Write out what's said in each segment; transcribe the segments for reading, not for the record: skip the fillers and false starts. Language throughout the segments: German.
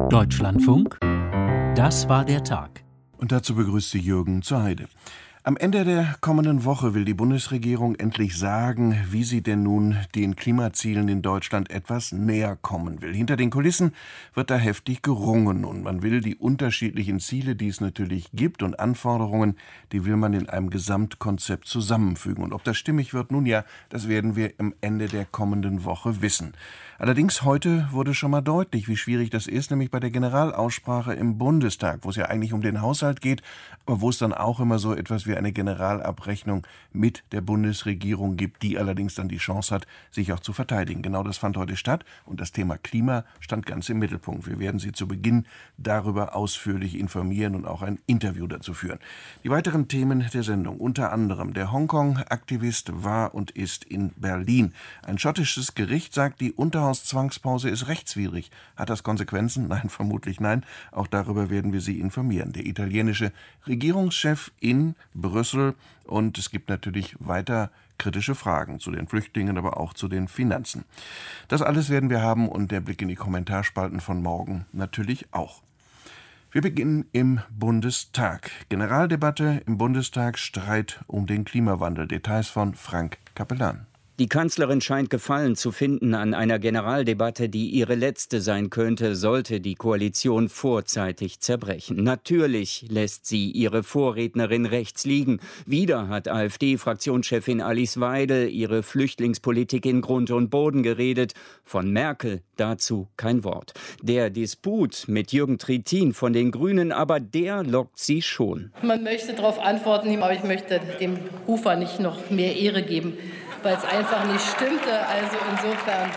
Deutschlandfunk, das war der Tag. Und dazu begrüßt sie Jürgen zur Heide. Am Ende der kommenden Woche will die Bundesregierung endlich sagen, wie sie denn nun den Klimazielen in Deutschland etwas näher kommen will. Hinter den Kulissen wird da heftig gerungen und man will die unterschiedlichen Ziele, die es natürlich gibt und Anforderungen, die will man in einem Gesamtkonzept zusammenfügen. Und ob das stimmig wird, nun ja, das werden wir am Ende der kommenden Woche wissen. Allerdings heute wurde schon mal deutlich, wie schwierig das ist, nämlich bei der Generalaussprache im Bundestag, wo es ja eigentlich um den Haushalt geht, aber wo es dann auch immer so etwas wie eine Generalabrechnung mit der Bundesregierung gibt, die allerdings dann die Chance hat, sich auch zu verteidigen. Genau das fand heute statt und das Thema Klima stand ganz im Mittelpunkt. Wir werden Sie zu Beginn darüber ausführlich informieren und auch ein Interview dazu führen. Die weiteren Themen der Sendung, unter anderem der Hongkong-Aktivist war und ist in Berlin. Ein schottisches Gericht sagt, die Unterhauszwangspause ist rechtswidrig. Hat das Konsequenzen? Nein, vermutlich nein. Auch darüber werden wir Sie informieren. Der italienische Regierungschef in Brüssel und es gibt natürlich weiter kritische Fragen zu den Flüchtlingen, aber auch zu den Finanzen. Das alles werden wir haben und der Blick in die Kommentarspalten von morgen natürlich auch. Wir beginnen im Bundestag. Generaldebatte im Bundestag, Streit um den Klimawandel. Details von Frank Capellan. Die Kanzlerin scheint Gefallen zu finden an einer Generaldebatte, die ihre letzte sein könnte, sollte die Koalition vorzeitig zerbrechen. Natürlich lässt sie ihre Vorrednerin rechts liegen. Wieder hat AfD-Fraktionschefin Alice Weidel ihre Flüchtlingspolitik in Grund und Boden geredet. Von Merkel dazu kein Wort. Der Disput mit Jürgen Trittin von den Grünen, aber der lockt sie schon. Man möchte darauf antworten, aber ich möchte dem Rufer nicht noch mehr Ehre geben, weil es einfach nicht stimmte. Also insofern,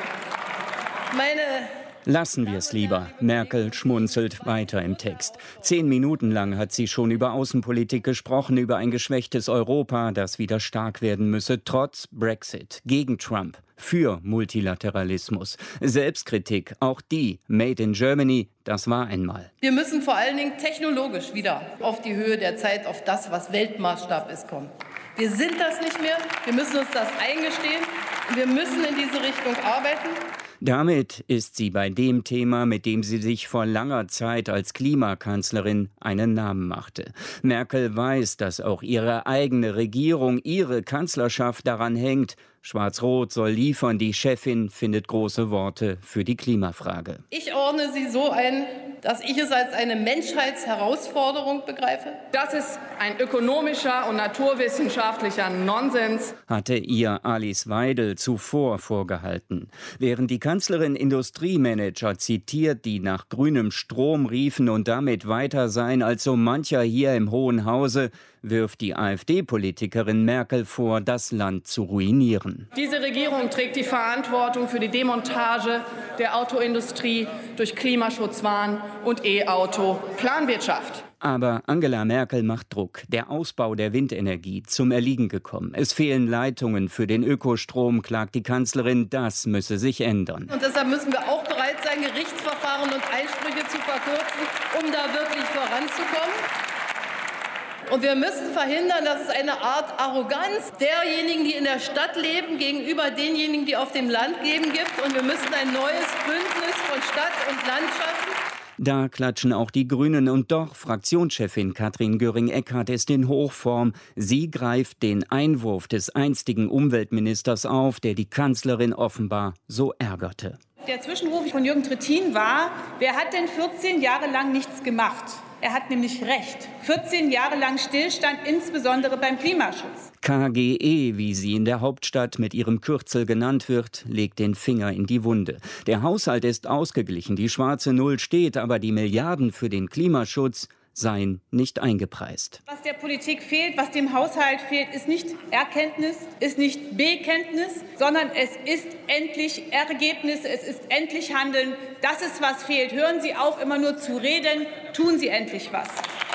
Lassen wir es lieber. Merkel schmunzelt weiter im Text. 10 Minuten lang hat sie schon über Außenpolitik gesprochen, über ein geschwächtes Europa, das wieder stark werden müsse, trotz Brexit, gegen Trump, für Multilateralismus. Selbstkritik, auch die, Made in Germany, das war einmal. Wir müssen vor allen Dingen technologisch wieder auf die Höhe der Zeit, auf das, was Weltmaßstab ist, kommen. Wir sind das nicht mehr, wir müssen uns das eingestehen und wir müssen in diese Richtung arbeiten. Damit ist sie bei dem Thema, mit dem sie sich vor langer Zeit als Klimakanzlerin einen Namen machte. Merkel weiß, dass auch ihre eigene Regierung, ihre Kanzlerschaft daran hängt. Schwarz-Rot soll liefern, die Chefin findet große Worte für die Klimafrage. Ich ordne sie so ein, dass ich es als eine Menschheitsherausforderung begreife. Das ist ein ökonomischer und naturwissenschaftlicher Nonsens, hatte ihr Alice Weidel zuvor vorgehalten. Während die Kanzlerin Industriemanager zitiert, die nach grünem Strom riefen und damit weiter seien als so mancher hier im Hohen Hause, wirft die AfD-Politikerin Merkel vor, das Land zu ruinieren. Diese Regierung trägt die Verantwortung für die Demontage der Autoindustrie durch Klimaschutzwahn und E-Auto-Planwirtschaft. Aber Angela Merkel macht Druck. Der Ausbau der Windenergie zum Erliegen gekommen. Es fehlen Leitungen für den Ökostrom, klagt die Kanzlerin. Das müsse sich ändern. Und deshalb müssen wir auch bereit sein, Gerichtsverfahren und Einsprüche zu verkürzen, um da wirklich voranzukommen. Und wir müssen verhindern, dass es eine Art Arroganz derjenigen, die in der Stadt leben, gegenüber denjenigen, die auf dem Land leben, gibt. Und wir müssen ein neues Bündnis von Stadt und Land schaffen. Da klatschen auch die Grünen und doch Fraktionschefin Katrin Göring-Eckardt ist in Hochform. Sie greift den Einwurf des einstigen Umweltministers auf, der die Kanzlerin offenbar so ärgerte. Der Zwischenruf von Jürgen Trittin war, wer hat denn 14 Jahre lang nichts gemacht? Er hat nämlich recht. 14 Jahre lang Stillstand, insbesondere beim Klimaschutz. KGE, wie sie in der Hauptstadt mit ihrem Kürzel genannt wird, legt den Finger in die Wunde. Der Haushalt ist ausgeglichen, die schwarze Null steht, aber die Milliarden für den Klimaschutz seien nicht eingepreist. Was der Politik fehlt, was dem Haushalt fehlt, ist nicht Erkenntnis, ist nicht Bekenntnis, sondern es ist endlich Ergebnis, es ist endlich Handeln. Das ist, was fehlt. Hören Sie auf, immer nur zu reden, tun Sie endlich was.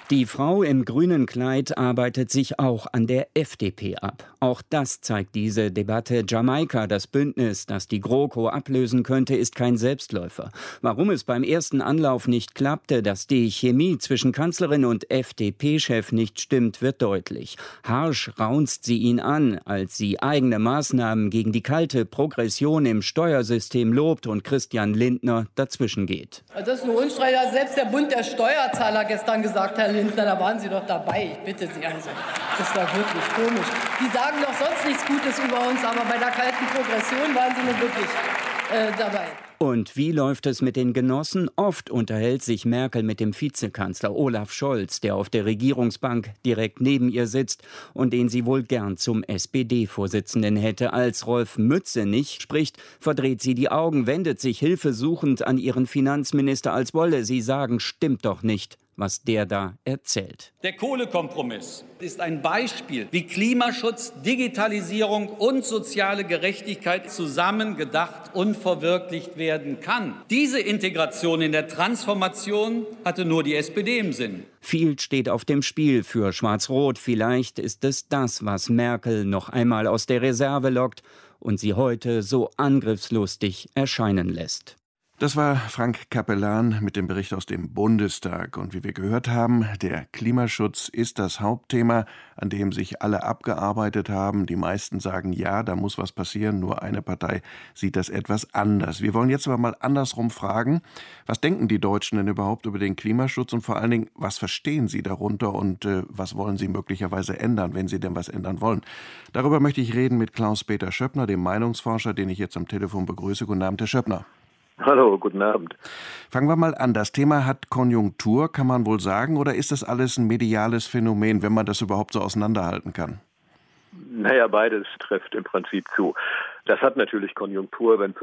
Die Frau im grünen Kleid arbeitet sich auch an der FDP ab. Auch das zeigt diese Debatte. Jamaika, das Bündnis, das die GroKo ablösen könnte, ist kein Selbstläufer. Warum es beim ersten Anlauf nicht klappte, dass die Chemie zwischen Kanzlerin und FDP-Chef nicht stimmt, wird deutlich. Harsch raunzt sie ihn an, als sie eigene Maßnahmen gegen die kalte Progression im Steuersystem lobt und Christian Lindner dazwischen geht. Das ist ein Unstreiter. Selbst der Bund der Steuerzahler gestern gesagt, Herr Lindner, da waren Sie doch dabei. Ich bitte Sie also. Das ist doch wirklich komisch. Die sagen doch sonst nichts Gutes über uns, aber bei der kalten Progression waren Sie nun wirklich dabei. Und wie läuft es mit den Genossen? Oft unterhält sich Merkel mit dem Vizekanzler Olaf Scholz, der auf der Regierungsbank direkt neben ihr sitzt und den sie wohl gern zum SPD-Vorsitzenden hätte. Als Rolf Mützenich spricht, verdreht sie die Augen, wendet sich hilfesuchend an ihren Finanzminister, als wolle sie sagen, stimmt doch nicht, was der da erzählt. Der Kohlekompromiss ist ein Beispiel, wie Klimaschutz, Digitalisierung und soziale Gerechtigkeit zusammengedacht und verwirklicht werden kann. Diese Integration in der Transformation hatte nur die SPD im Sinn. Viel steht auf dem Spiel für Schwarz-Rot. Vielleicht ist es das, was Merkel noch einmal aus der Reserve lockt und sie heute so angriffslustig erscheinen lässt. Das war Frank Capellan mit dem Bericht aus dem Bundestag. Und wie wir gehört haben, der Klimaschutz ist das Hauptthema, an dem sich alle abgearbeitet haben. Die meisten sagen, ja, da muss was passieren. Nur eine Partei sieht das etwas anders. Wir wollen jetzt aber mal andersrum fragen. Was denken die Deutschen denn überhaupt über den Klimaschutz? Und vor allen Dingen, was verstehen sie darunter und was wollen sie möglicherweise ändern, wenn sie denn was ändern wollen? Darüber möchte ich reden mit Klaus-Peter Schöppner, dem Meinungsforscher, den ich jetzt am Telefon begrüße. Guten Abend, Herr Schöppner. Hallo, guten Abend. Fangen wir mal an. Das Thema hat Konjunktur, kann man wohl sagen, oder ist das alles ein mediales Phänomen, wenn man das überhaupt so auseinanderhalten kann? Naja, beides trifft im Prinzip zu. Das hat natürlich Konjunktur, wenn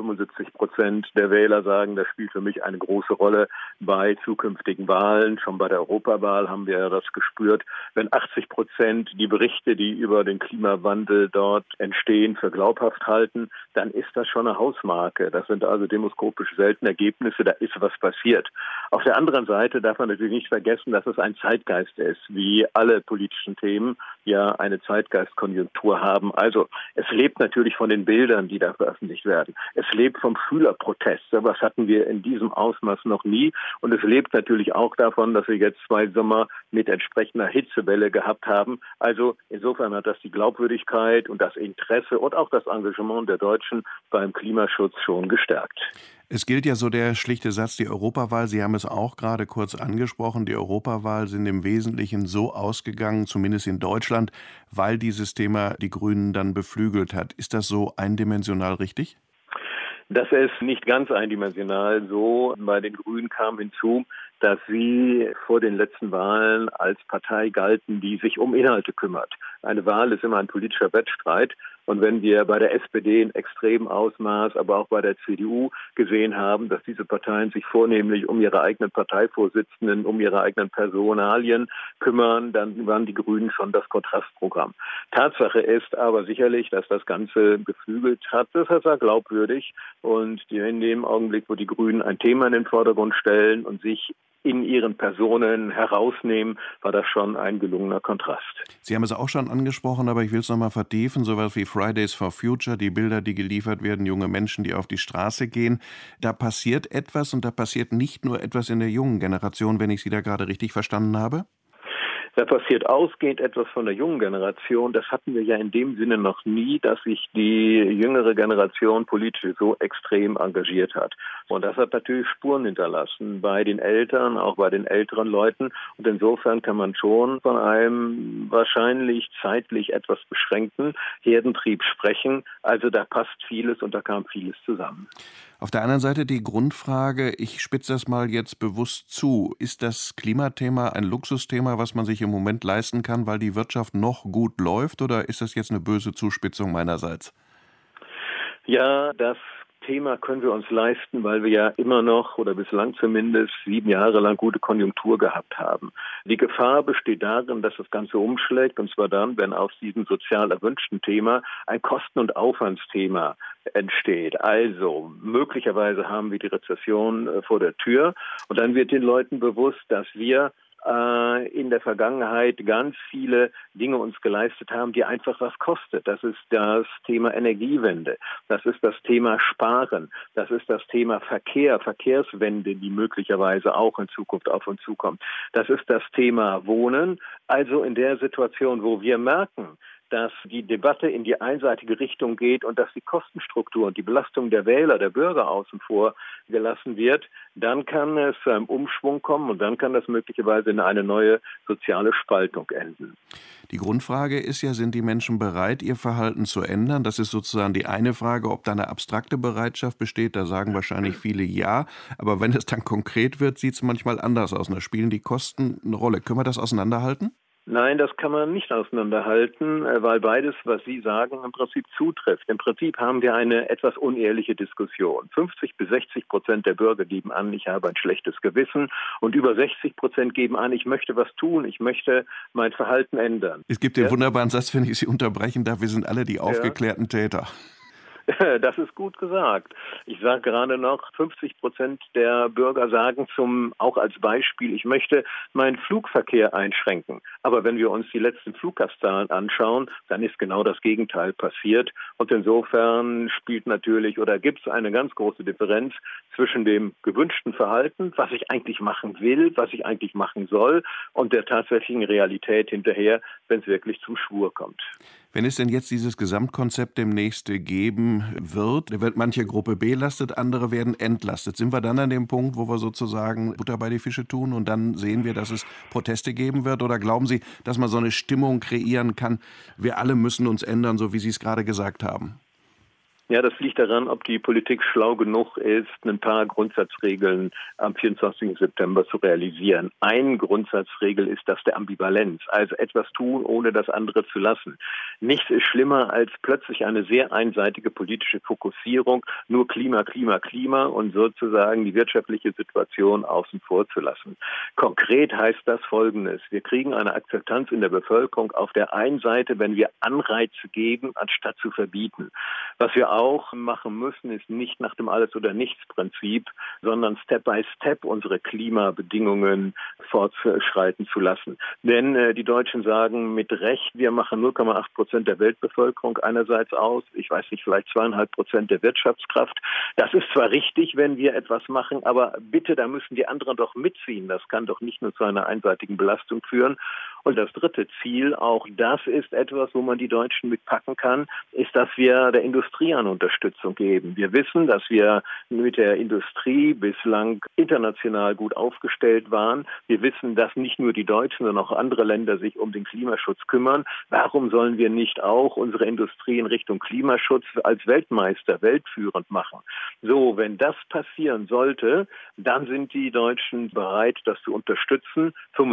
75% der Wähler sagen, das spielt für mich eine große Rolle bei zukünftigen Wahlen. Schon bei der Europawahl haben wir ja das gespürt. Wenn 80% die Berichte, die über den Klimawandel dort entstehen, für glaubhaft halten, dann ist das schon eine Hausmarke. Das sind also demoskopisch seltene Ergebnisse, da ist was passiert. Auf der anderen Seite darf man natürlich nicht vergessen, dass es ein Zeitgeist ist, wie alle politischen Themen ja eine Zeitgeistkonjunktur haben. Also es lebt natürlich von den Bildern, die da veröffentlicht werden. Es lebt vom Schülerprotest. Was hatten wir in diesem Ausmaß noch nie? Und es lebt natürlich auch davon, dass wir jetzt 2 Sommer mit entsprechender Hitzewelle gehabt haben. Also insofern hat das die Glaubwürdigkeit und das Interesse und auch das Engagement der Deutschen beim Klimaschutz schon gestärkt. Es gilt ja so der schlichte Satz, die Europawahl, Sie haben es auch gerade kurz angesprochen, die Europawahl sind im Wesentlichen so ausgegangen, zumindest in Deutschland, weil dieses Thema die Grünen dann beflügelt hat. Ist das so eindimensional richtig? Das ist nicht ganz eindimensional so. Bei den Grünen kam hinzu, dass sie vor den letzten Wahlen als Partei galten, die sich um Inhalte kümmert. Eine Wahl ist immer ein politischer Wettstreit. Und wenn wir bei der SPD in extremem Ausmaß, aber auch bei der CDU gesehen haben, dass diese Parteien sich vornehmlich um ihre eigenen Parteivorsitzenden, um ihre eigenen Personalien kümmern, dann waren die Grünen schon das Kontrastprogramm. Tatsache ist aber sicherlich, dass das Ganze geflügelt hat. Das war glaubwürdig. Und in dem Augenblick, wo die Grünen ein Thema in den Vordergrund stellen und sich in ihren Personen herausnehmen, war das schon ein gelungener Kontrast. Sie haben es auch schon angesprochen, aber ich will es noch mal vertiefen. Sowas wie Fridays for Future, die Bilder, die geliefert werden, junge Menschen, die auf die Straße gehen. Da passiert etwas und da passiert nicht nur etwas in der jungen Generation, wenn ich Sie da gerade richtig verstanden habe? Da passiert ausgehend etwas von der jungen Generation. Das hatten wir ja in dem Sinne noch nie, dass sich die jüngere Generation politisch so extrem engagiert hat. Und das hat natürlich Spuren hinterlassen bei den Eltern, auch bei den älteren Leuten. Und insofern kann man schon von einem wahrscheinlich zeitlich etwas beschränkten Herdentrieb sprechen. Also da passt vieles und da kam vieles zusammen. Auf der anderen Seite die Grundfrage, ich spitze das mal jetzt bewusst zu, ist das Klimathema ein Luxusthema, was man sich im Moment leisten kann, weil die Wirtschaft noch gut läuft, oder ist das jetzt eine böse Zuspitzung meinerseits? Ja, das Thema können wir uns leisten, weil wir ja immer noch oder bislang zumindest 7 Jahre lang gute Konjunktur gehabt haben. Die Gefahr besteht darin, dass das Ganze umschlägt, und zwar dann, wenn aus diesem sozial erwünschten Thema ein Kosten- und Aufwandsthema entsteht. Also möglicherweise haben wir die Rezession vor der Tür und dann wird den Leuten bewusst, dass wir in der Vergangenheit ganz viele Dinge uns geleistet haben, die einfach was kostet. Das ist das Thema Energiewende, das ist das Thema Sparen, das ist das Thema Verkehr, Verkehrswende, die möglicherweise auch in Zukunft auf uns zukommt. Das ist das Thema Wohnen. Also in der Situation, wo wir merken, dass die Debatte in die einseitige Richtung geht und dass die Kostenstruktur und die Belastung der Wähler, der Bürger außen vor gelassen wird, dann kann es zu einem Umschwung kommen und dann kann das möglicherweise in eine neue soziale Spaltung enden. Die Grundfrage ist ja, sind die Menschen bereit, ihr Verhalten zu ändern? Das ist sozusagen die eine Frage, ob da eine abstrakte Bereitschaft besteht. Da sagen wahrscheinlich viele ja. Aber wenn es dann konkret wird, sieht es manchmal anders aus. Da spielen die Kosten eine Rolle. Können wir das auseinanderhalten? Nein, das kann man nicht auseinanderhalten, weil beides, was Sie sagen, im Prinzip zutrifft. Im Prinzip haben wir eine etwas unehrliche Diskussion. 50-60% der Bürger geben an, ich habe ein schlechtes Gewissen, und über 60% geben an, ich möchte was tun, ich möchte mein Verhalten ändern. Es gibt den wunderbaren Satz, wenn ich Sie unterbrechen darf, wir sind alle die aufgeklärten Täter. Das ist gut gesagt. Ich sage gerade noch, 50% der Bürger sagen auch als Beispiel, ich möchte meinen Flugverkehr einschränken. Aber wenn wir uns die letzten Fluggastzahlen anschauen, dann ist genau das Gegenteil passiert. Und insofern gibt es eine ganz große Differenz zwischen dem gewünschten Verhalten, was ich eigentlich machen will, was ich eigentlich machen soll, und der tatsächlichen Realität hinterher, wenn es wirklich zum Schwur kommt. Wenn es denn jetzt dieses Gesamtkonzept demnächst geben wird manche Gruppe belastet, andere werden entlastet. Sind wir dann an dem Punkt, wo wir sozusagen Butter bei die Fische tun und dann sehen wir, dass es Proteste geben wird? Oder glauben Sie, dass man so eine Stimmung kreieren kann, wir alle müssen uns ändern, so wie Sie es gerade gesagt haben? Ja, das liegt daran, ob die Politik schlau genug ist, ein paar Grundsatzregeln am 24. September zu realisieren. Eine Grundsatzregel ist das der Ambivalenz, also etwas tun, ohne das andere zu lassen. Nichts ist schlimmer als plötzlich eine sehr einseitige politische Fokussierung, nur Klima, Klima, Klima und sozusagen die wirtschaftliche Situation außen vor zu lassen. Konkret heißt das Folgendes: Wir kriegen eine Akzeptanz in der Bevölkerung auf der einen Seite, wenn wir Anreize geben, anstatt zu verbieten. Was wir auch machen müssen, ist nicht nach dem Alles-oder-Nichts-Prinzip, sondern Step by Step unsere Klimabedingungen fortschreiten zu lassen. Denn die Deutschen sagen mit Recht, wir machen 0,8% der Weltbevölkerung einerseits aus, ich weiß nicht, vielleicht 2,5% der Wirtschaftskraft. Das ist zwar richtig, wenn wir etwas machen, aber bitte, da müssen die anderen doch mitziehen. Das kann doch nicht nur zu einer einseitigen Belastung führen. Und das dritte Ziel, auch das ist etwas, wo man die Deutschen mitpacken kann, ist, dass wir der Industrie eine Unterstützung geben. Wir wissen, dass wir mit der Industrie bislang international gut aufgestellt waren. Wir wissen, dass nicht nur die Deutschen, sondern auch andere Länder sich um den Klimaschutz kümmern. Warum sollen wir nicht auch unsere Industrie in Richtung Klimaschutz als Weltmeister, weltführend machen? So, wenn das passieren sollte, dann sind die Deutschen bereit, das zu unterstützen.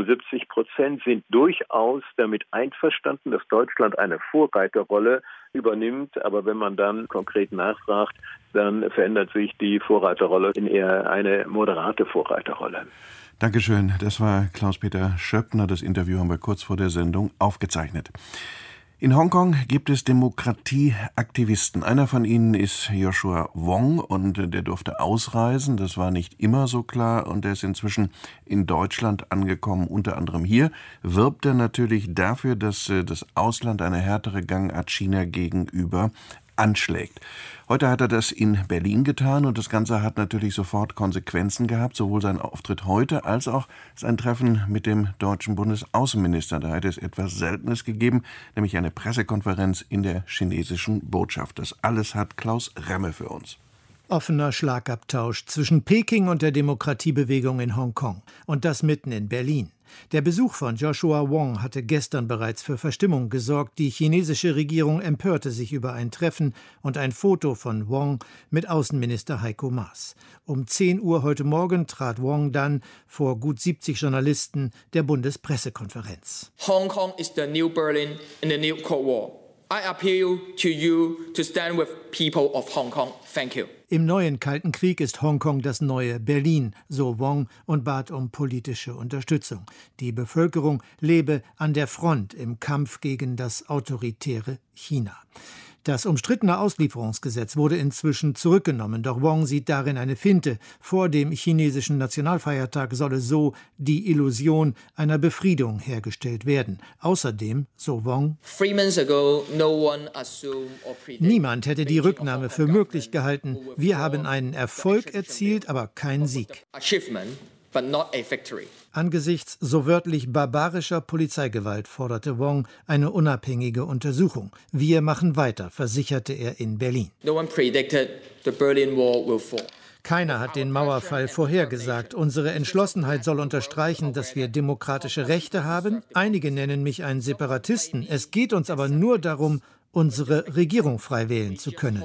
75% sind durchaus damit einverstanden, dass Deutschland eine Vorreiterrolle übernimmt. Aber wenn man dann konkret nachfragt, dann verändert sich die Vorreiterrolle in eher eine moderate Vorreiterrolle. Dankeschön. Das war Klaus-Peter Schöppner. Das Interview haben wir kurz vor der Sendung aufgezeichnet. In Hongkong gibt es Demokratieaktivisten. Einer von ihnen ist Joshua Wong und der durfte ausreisen. Das war nicht immer so klar und er ist inzwischen in Deutschland angekommen. Unter anderem hier wirbt er natürlich dafür, dass das Ausland eine härtere Gangart China gegenüber anschlägt. Heute hat er das in Berlin getan und das Ganze hat natürlich sofort Konsequenzen gehabt, sowohl sein Auftritt heute als auch sein Treffen mit dem deutschen Bundesaußenminister. Da hat es etwas Seltenes gegeben, nämlich eine Pressekonferenz in der chinesischen Botschaft. Das alles hat Klaus Remme für uns. Offener Schlagabtausch zwischen Peking und der Demokratiebewegung in Hongkong. Und das mitten in Berlin. Der Besuch von Joshua Wong hatte gestern bereits für Verstimmung gesorgt. Die chinesische Regierung empörte sich über ein Treffen und ein Foto von Wong mit Außenminister Heiko Maas. Um 10 Uhr heute Morgen trat Wong dann vor gut 70 Journalisten der Bundespressekonferenz. Hongkong is the new Berlin in the new Cold War. I appeal to you to stand with people of Hong Kong. Thank you. Im neuen Kalten Krieg ist Hongkong das neue Berlin, so Wong und bat um politische Unterstützung. Die Bevölkerung lebe an der Front im Kampf gegen das autoritäre China. Das umstrittene Auslieferungsgesetz wurde inzwischen zurückgenommen, doch Wong sieht darin eine Finte. Vor dem chinesischen Nationalfeiertag solle so die Illusion einer Befriedung hergestellt werden. Außerdem, so Wong, niemand hätte die Rücknahme für möglich gehalten. Wir haben einen Erfolg erzielt, aber keinen Sieg. Angesichts so wörtlich barbarischer Polizeigewalt forderte Wong eine unabhängige Untersuchung. Wir machen weiter, versicherte er in Berlin. Keiner hat den Mauerfall vorhergesagt. Unsere Entschlossenheit soll unterstreichen, dass wir demokratische Rechte haben. Einige nennen mich einen Separatisten. Es geht uns aber nur darum, unsere Regierung frei wählen zu können.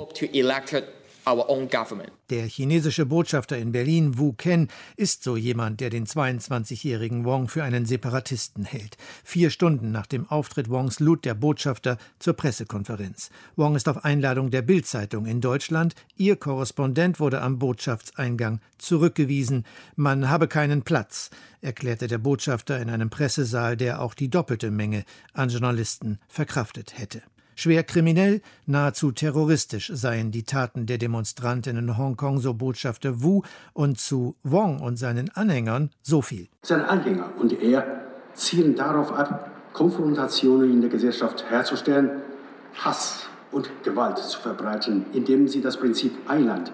Der chinesische Botschafter in Berlin, Wu Ken, ist so jemand, der den 22-jährigen Wong für einen Separatisten hält. 4 Stunden nach dem Auftritt Wongs lud der Botschafter zur Pressekonferenz. Wong ist auf Einladung der Bild-Zeitung in Deutschland. Ihr Korrespondent wurde am Botschaftseingang zurückgewiesen. Man habe keinen Platz, erklärte der Botschafter in einem Pressesaal, der auch die doppelte Menge an Journalisten verkraftet hätte. Schwer kriminell, nahezu terroristisch seien die Taten der Demonstrantinnen in Hongkong, so Botschafter Wu, und zu Wong und seinen Anhängern so viel. Seine Anhänger und er zielen darauf ab, Konfrontationen in der Gesellschaft herzustellen, Hass und Gewalt zu verbreiten, indem sie das Prinzip ein Land,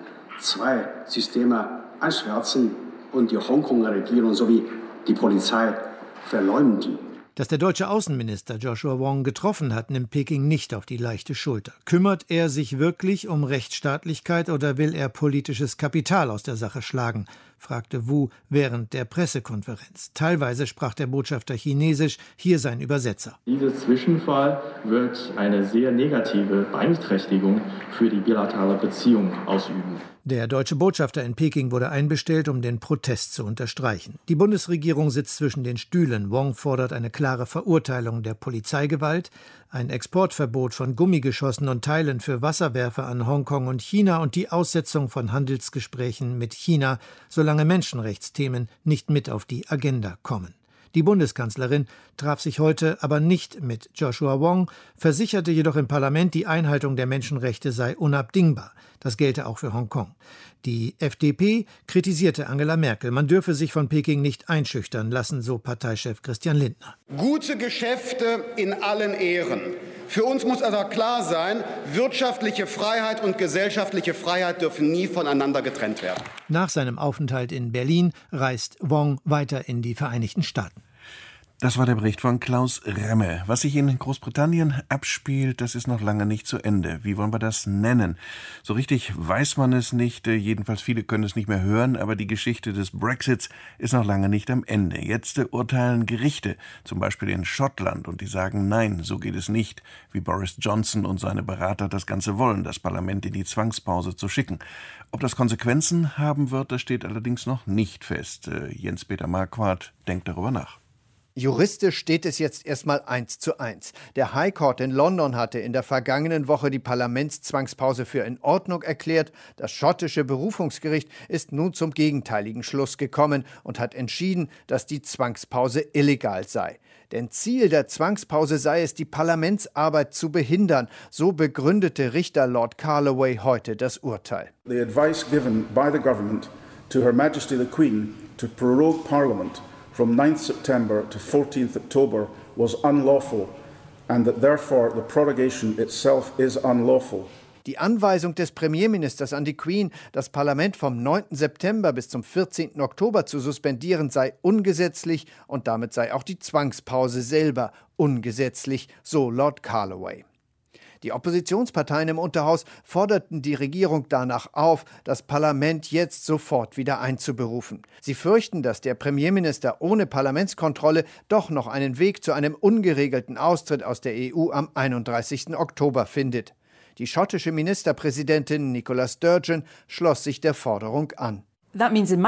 2 Systeme einschwärzen und die Hongkonger Regierung sowie die Polizei verleumden. Dass der deutsche Außenminister Joshua Wong getroffen hat, nimmt Peking nicht auf die leichte Schulter. Kümmert er sich wirklich um Rechtsstaatlichkeit oder will er politisches Kapital aus der Sache schlagen, fragte Wu während der Pressekonferenz. Teilweise sprach der Botschafter Chinesisch, hier sein Übersetzer. Dieser Zwischenfall wird eine sehr negative Beeinträchtigung für die bilaterale Beziehung ausüben. Der deutsche Botschafter in Peking wurde einbestellt, um den Protest zu unterstreichen. Die Bundesregierung sitzt zwischen den Stühlen. Wong fordert eine klare Verurteilung der Polizeigewalt, ein Exportverbot von Gummigeschossen und Teilen für Wasserwerfer an Hongkong und China und die Aussetzung von Handelsgesprächen mit China, solange Menschenrechtsthemen nicht mit auf die Agenda kommen. Die Bundeskanzlerin traf sich heute aber nicht mit Joshua Wong, versicherte jedoch im Parlament, die Einhaltung der Menschenrechte sei unabdingbar. Das gelte auch für Hongkong. Die FDP kritisierte Angela Merkel. Man dürfe sich von Peking nicht einschüchtern lassen, so Parteichef Christian Lindner. Gute Geschäfte in allen Ehren. Für uns muss also klar sein, wirtschaftliche Freiheit und gesellschaftliche Freiheit dürfen nie voneinander getrennt werden. Nach seinem Aufenthalt in Berlin reist Wong weiter in die Vereinigten Staaten. Das war der Bericht von Klaus Remme. Was sich in Großbritannien abspielt, das ist noch lange nicht zu Ende. Wie wollen wir das nennen? So richtig weiß man es nicht, jedenfalls viele können es nicht mehr hören, aber die Geschichte des Brexits ist noch lange nicht am Ende. Jetzt urteilen Gerichte, zum Beispiel in Schottland, und die sagen, nein, so geht es nicht, wie Boris Johnson und seine Berater das Ganze wollen, das Parlament in die Zwangspause zu schicken. Ob das Konsequenzen haben wird, das steht allerdings noch nicht fest. Jens-Peter Marquardt denkt darüber nach. Juristisch steht es jetzt erstmal 1:1. Der High Court in London hatte in der vergangenen Woche die Parlamentszwangspause für in Ordnung erklärt. Das schottische Berufungsgericht ist nun zum gegenteiligen Schluss gekommen und hat entschieden, dass die Zwangspause illegal sei. Denn Ziel der Zwangspause sei es, die Parlamentsarbeit zu behindern. So begründete Richter Lord Carloway heute das Urteil. The advice given by the government to Her Majesty the Queen to prorogue Parliament from 9th September to 14th October was unlawful and that therefore the prorogation itself is unlawful. Die Anweisung des Premierministers an die Queen, das Parlament vom 9. September bis zum 14. Oktober zu suspendieren, sei ungesetzlich und damit sei auch die Zwangspause selber ungesetzlich, so Lord Carloway. Die Oppositionsparteien im Unterhaus forderten die Regierung danach auf, das Parlament jetzt sofort wieder einzuberufen. Sie fürchten, dass der Premierminister ohne Parlamentskontrolle doch noch einen Weg zu einem ungeregelten Austritt aus der EU am 31. Oktober findet. Die schottische Ministerpräsidentin Nicola Sturgeon schloss sich der Forderung an. Das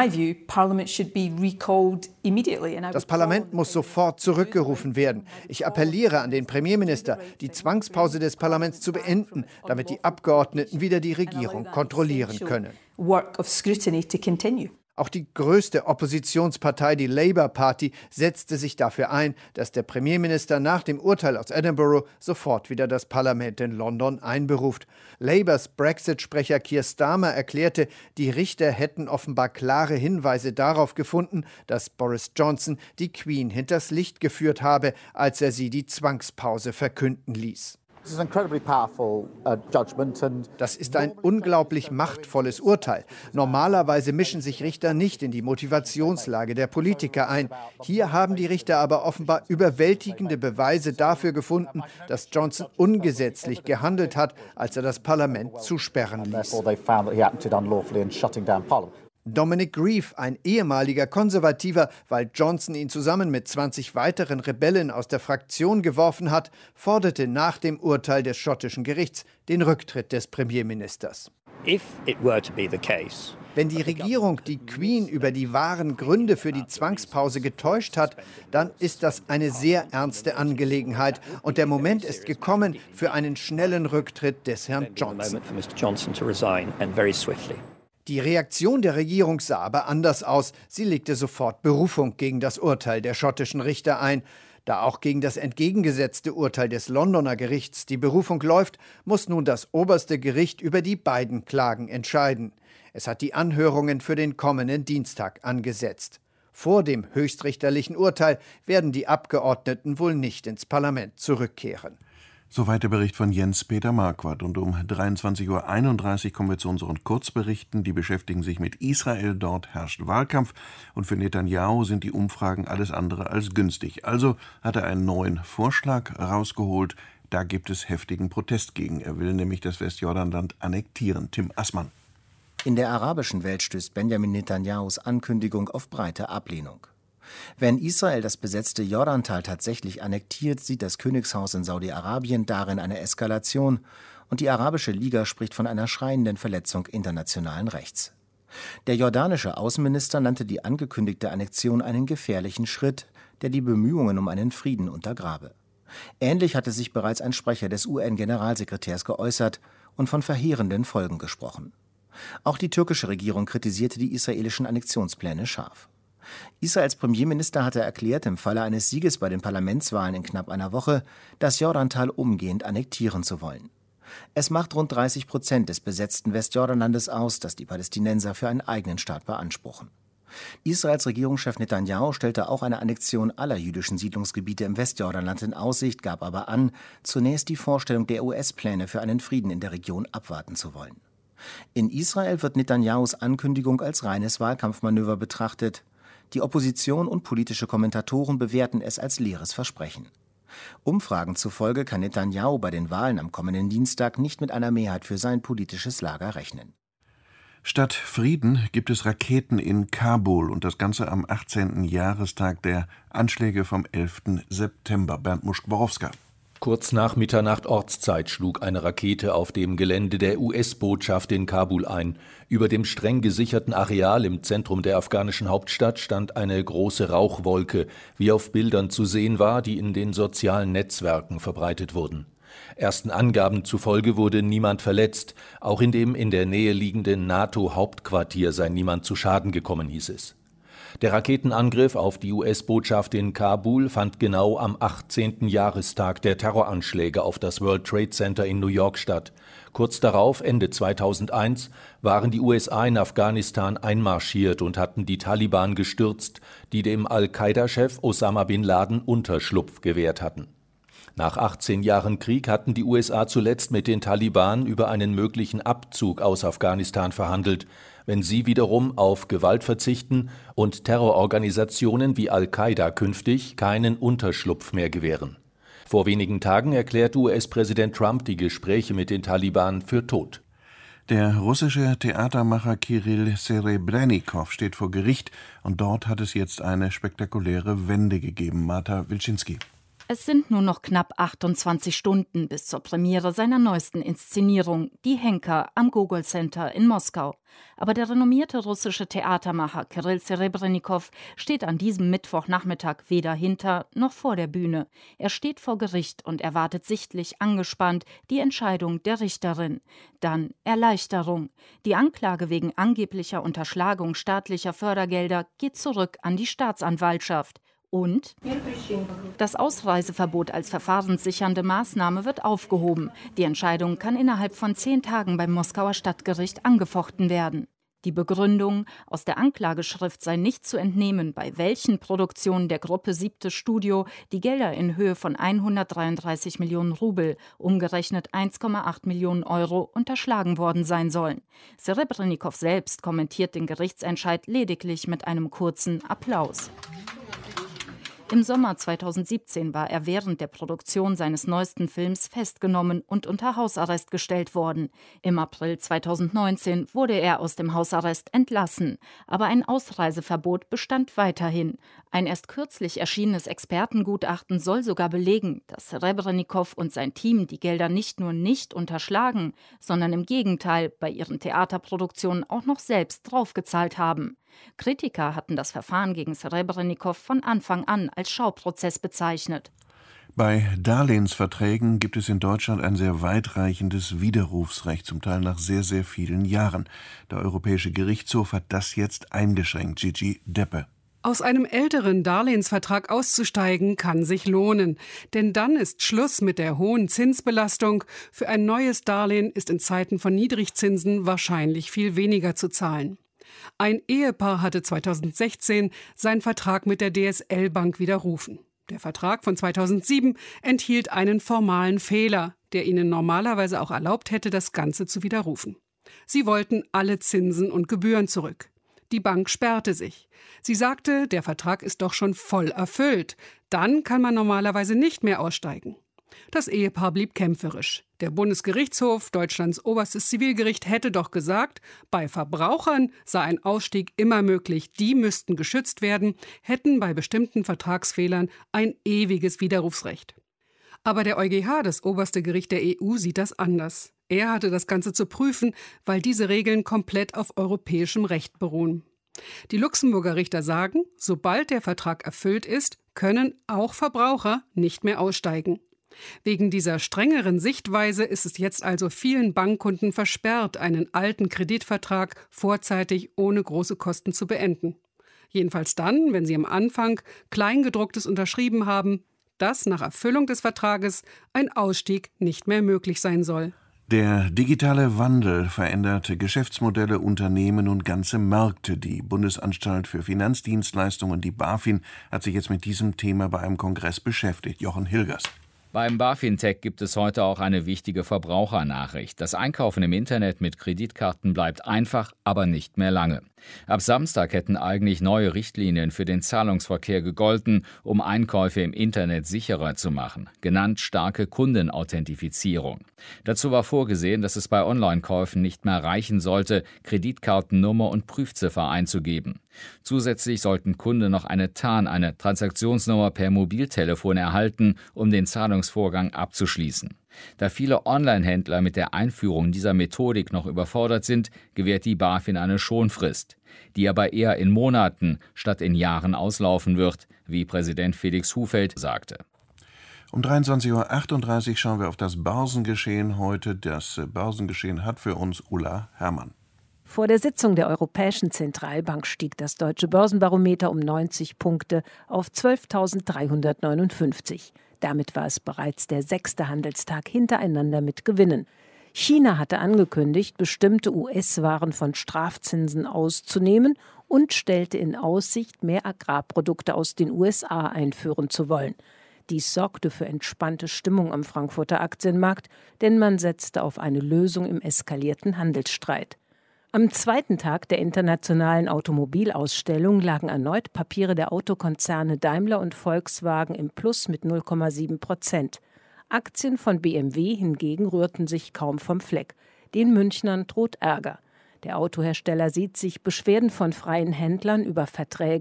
Parlament muss sofort zurückgerufen werden. Ich appelliere an den Premierminister, die Zwangspause des Parlaments zu beenden, damit die Abgeordneten wieder die Regierung kontrollieren können. Auch die größte Oppositionspartei, die Labour Party, setzte sich dafür ein, dass der Premierminister nach dem Urteil aus Edinburgh sofort wieder das Parlament in London einberuft. Labours Brexit-Sprecher Keir Starmer erklärte, die Richter hätten offenbar klare Hinweise darauf gefunden, dass Boris Johnson die Queen hinters Licht geführt habe, als er sie die Zwangspause verkünden ließ. Das ist ein unglaublich machtvolles Urteil. Normalerweise mischen sich Richter nicht in die Motivationslage der Politiker ein. Hier haben die Richter aber offenbar überwältigende Beweise dafür gefunden, dass Johnson ungesetzlich gehandelt hat, als er das Parlament zusperren ließ. Dominic Grieve, ein ehemaliger Konservativer, weil Johnson ihn zusammen mit 20 weiteren Rebellen aus der Fraktion geworfen hat, forderte nach dem Urteil des schottischen Gerichts den Rücktritt des Premierministers. Wenn die Regierung die Queen über die wahren Gründe für die Zwangspause getäuscht hat, dann ist das eine sehr ernste Angelegenheit. Und der Moment ist gekommen für einen schnellen Rücktritt des Herrn Johnson. Die Reaktion der Regierung sah aber anders aus. Sie legte sofort Berufung gegen das Urteil der schottischen Richter ein. Da auch gegen das entgegengesetzte Urteil des Londoner Gerichts die Berufung läuft, muss nun das oberste Gericht über die beiden Klagen entscheiden. Es hat die Anhörungen für den kommenden Dienstag angesetzt. Vor dem höchstrichterlichen Urteil werden die Abgeordneten wohl nicht ins Parlament zurückkehren. Soweit der Bericht von Jens-Peter Marquardt. Und um 23:31 Uhr kommen wir zu unseren Kurzberichten. Die beschäftigen sich mit Israel. Dort herrscht Wahlkampf. Und für Netanyahu sind die Umfragen alles andere als günstig. Also hat er einen neuen Vorschlag rausgeholt. Da gibt es heftigen Protest gegen. Er will nämlich das Westjordanland annektieren. Tim Assmann. In der arabischen Welt stößt Benjamin Netanyahus Ankündigung auf breite Ablehnung. Wenn Israel das besetzte Jordantal tatsächlich annektiert, sieht das Königshaus in Saudi-Arabien darin eine Eskalation und die Arabische Liga spricht von einer schreienden Verletzung internationalen Rechts. Der jordanische Außenminister nannte die angekündigte Annexion einen gefährlichen Schritt, der die Bemühungen um einen Frieden untergrabe. Ähnlich hatte sich bereits ein Sprecher des UN-Generalsekretärs geäußert und von verheerenden Folgen gesprochen. Auch die türkische Regierung kritisierte die israelischen Annexionspläne scharf. Israels Premierminister hatte erklärt, im Falle eines Sieges bei den Parlamentswahlen in knapp einer Woche das Jordantal umgehend annektieren zu wollen. Es macht rund 30% des besetzten Westjordanlandes aus, das die Palästinenser für einen eigenen Staat beanspruchen. Israels Regierungschef Netanyahu stellte auch eine Annexion aller jüdischen Siedlungsgebiete im Westjordanland in Aussicht, gab aber an, zunächst die Vorstellung der US-Pläne für einen Frieden in der Region abwarten zu wollen. In Israel wird Netanyahus Ankündigung als reines Wahlkampfmanöver betrachtet. Die Opposition und politische Kommentatoren bewerten es als leeres Versprechen. Umfragen zufolge kann Netanyahu bei den Wahlen am kommenden Dienstag nicht mit einer Mehrheit für sein politisches Lager rechnen. Statt Frieden gibt es Raketen in Kabul und das Ganze am 18. Jahrestag der Anschläge vom 11. September. Bernd Muschk-Borowska. Kurz nach Mitternacht Ortszeit schlug eine Rakete auf dem Gelände der US-Botschaft in Kabul ein. Über dem streng gesicherten Areal im Zentrum der afghanischen Hauptstadt stand eine große Rauchwolke, wie auf Bildern zu sehen war, die in den sozialen Netzwerken verbreitet wurden. Ersten Angaben zufolge wurde niemand verletzt. Auch in dem in der Nähe liegenden NATO-Hauptquartier sei niemand zu Schaden gekommen, hieß es. Der Raketenangriff auf die US-Botschaft in Kabul fand genau am 18. Jahrestag der Terroranschläge auf das World Trade Center in New York statt. Kurz darauf, Ende 2001, waren die USA in Afghanistan einmarschiert und hatten die Taliban gestürzt, die dem Al-Qaida-Chef Osama bin Laden Unterschlupf gewährt hatten. Nach 18 Jahren Krieg hatten die USA zuletzt mit den Taliban über einen möglichen Abzug aus Afghanistan verhandelt, wenn sie wiederum auf Gewalt verzichten und Terrororganisationen wie Al-Qaida künftig keinen Unterschlupf mehr gewähren. Vor wenigen Tagen erklärte US-Präsident Trump die Gespräche mit den Taliban für tot. Der russische Theatermacher Kirill Serebrennikov steht vor Gericht und dort hat es jetzt eine spektakuläre Wende gegeben. Marta Wilczynski. Es sind nur noch knapp 28 Stunden bis zur Premiere seiner neuesten Inszenierung, Die Henker am Gogol Center in Moskau. Aber der renommierte russische Theatermacher Kirill Serebrennikov steht an diesem Mittwochnachmittag weder hinter noch vor der Bühne. Er steht vor Gericht und erwartet sichtlich angespannt die Entscheidung der Richterin. Dann Erleichterung. Die Anklage wegen angeblicher Unterschlagung staatlicher Fördergelder geht zurück an die Staatsanwaltschaft. Und das Ausreiseverbot als verfahrenssichernde Maßnahme wird aufgehoben. Die Entscheidung kann innerhalb von 10 Tagen beim Moskauer Stadtgericht angefochten werden. Die Begründung: Aus der Anklageschrift sei nicht zu entnehmen, bei welchen Produktionen der Gruppe Siebte Studio die Gelder in Höhe von 133 Millionen Rubel, umgerechnet 1,8 Millionen Euro, unterschlagen worden sein sollen. Serebrennikov selbst kommentiert den Gerichtsentscheid lediglich mit einem kurzen Applaus. Im Sommer 2017 war er während der Produktion seines neuesten Films festgenommen und unter Hausarrest gestellt worden. Im April 2019 wurde er aus dem Hausarrest entlassen. Aber ein Ausreiseverbot bestand weiterhin. Ein erst kürzlich erschienenes Expertengutachten soll sogar belegen, dass Serebrennikov und sein Team die Gelder nicht nur nicht unterschlagen, sondern im Gegenteil bei ihren Theaterproduktionen auch noch selbst draufgezahlt haben. Kritiker hatten das Verfahren gegen Serebrennikov von Anfang an als Schauprozess bezeichnet. Bei Darlehensverträgen gibt es in Deutschland ein sehr weitreichendes Widerrufsrecht, zum Teil nach sehr, sehr vielen Jahren. Der Europäische Gerichtshof hat das jetzt eingeschränkt. Gigi Deppe. Aus einem älteren Darlehensvertrag auszusteigen, kann sich lohnen. Denn dann ist Schluss mit der hohen Zinsbelastung. Für ein neues Darlehen ist in Zeiten von Niedrigzinsen wahrscheinlich viel weniger zu zahlen. Ein Ehepaar hatte 2016 seinen Vertrag mit der DSL-Bank widerrufen. Der Vertrag von 2007 enthielt einen formalen Fehler, der ihnen normalerweise auch erlaubt hätte, das Ganze zu widerrufen. Sie wollten alle Zinsen und Gebühren zurück. Die Bank sperrte sich. Sie sagte, der Vertrag ist doch schon voll erfüllt. Dann kann man normalerweise nicht mehr aussteigen. Das Ehepaar blieb kämpferisch. Der Bundesgerichtshof, Deutschlands oberstes Zivilgericht, hätte doch gesagt, bei Verbrauchern sei ein Ausstieg immer möglich. Die müssten geschützt werden, hätten bei bestimmten Vertragsfehlern ein ewiges Widerrufsrecht. Aber der EuGH, das oberste Gericht der EU, sieht das anders. Er hatte das Ganze zu prüfen, weil diese Regeln komplett auf europäischem Recht beruhen. Die Luxemburger Richter sagen, sobald der Vertrag erfüllt ist, können auch Verbraucher nicht mehr aussteigen. Wegen dieser strengeren Sichtweise ist es jetzt also vielen Bankkunden versperrt, einen alten Kreditvertrag vorzeitig ohne große Kosten zu beenden. Jedenfalls dann, wenn sie am Anfang Kleingedrucktes unterschrieben haben, dass nach Erfüllung des Vertrages ein Ausstieg nicht mehr möglich sein soll. Der digitale Wandel veränderte Geschäftsmodelle, Unternehmen und ganze Märkte. Die Bundesanstalt für Finanzdienstleistungen, die BaFin, hat sich jetzt mit diesem Thema bei einem Kongress beschäftigt. Jochen Hilgers. Beim BaFin-Tech gibt es heute auch eine wichtige Verbrauchernachricht. Das Einkaufen im Internet mit Kreditkarten bleibt einfach, aber nicht mehr lange. Ab Samstag hätten eigentlich neue Richtlinien für den Zahlungsverkehr gegolten, um Einkäufe im Internet sicherer zu machen, genannt starke Kundenauthentifizierung. Dazu war vorgesehen, dass es bei Online-Käufen nicht mehr reichen sollte, Kreditkartennummer und Prüfziffer einzugeben. Zusätzlich sollten Kunden noch eine Transaktionsnummer per Mobiltelefon erhalten, um den Zahlungsvorgang abzuschließen. Da viele Online-Händler mit der Einführung dieser Methodik noch überfordert sind, gewährt die BaFin eine Schonfrist, die aber eher in Monaten statt in Jahren auslaufen wird, wie Präsident Felix Hufeld sagte. Um 23:38 Uhr schauen wir auf das Börsengeschehen heute. Das Börsengeschehen hat für uns Ulla Herrmann. Vor der Sitzung der Europäischen Zentralbank stieg das deutsche Börsenbarometer um 90 Punkte auf 12.359. Damit war es bereits der 6. Handelstag hintereinander mit Gewinnen. China hatte angekündigt, bestimmte US-Waren von Strafzinsen auszunehmen und stellte in Aussicht, mehr Agrarprodukte aus den USA einführen zu wollen. Dies sorgte für entspannte Stimmung am Frankfurter Aktienmarkt, denn man setzte auf eine Lösung im eskalierten Handelsstreit. Am zweiten Tag der internationalen Automobilausstellung lagen erneut Papiere der Autokonzerne Daimler und Volkswagen im Plus mit 0,7%. Aktien von BMW hingegen rührten sich kaum vom Fleck. Den Münchnern droht Ärger. Der Autohersteller sieht sich Beschwerden von freien Händlern über Verträge,